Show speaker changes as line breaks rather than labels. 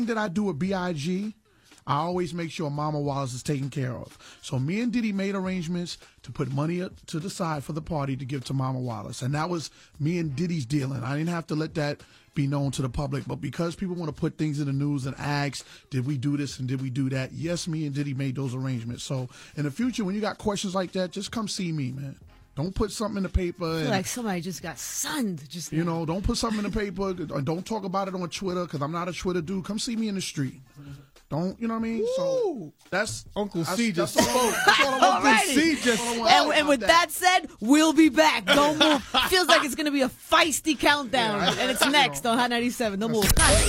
that I do with B.I.G., I always make sure Mama Wallace is taken care of. So me and Diddy made arrangements to put money to the side for the party to give to Mama Wallace. And that was me and Diddy's dealing. I didn't have to let that be known to the public. But because people want to put things in the news and ask, did we do this and did we do that? Yes, me and Diddy made those arrangements. So in the future, when you got questions like that, just come see me, man. Don't put something in the paper.
I feel like somebody just got sunned just now.
You know, don't put something in the paper. And don't talk about it on Twitter because I'm not a Twitter dude. Come see me in the street. Don't, you know what I mean?
Woo.
So that's
Uncle C just
spoke.
That's all I want. Uncle C just spoke.
And with that said, we'll be back. Don't move. Feels like it's going to be a feisty countdown. And it's next on Hot 97. Don't move.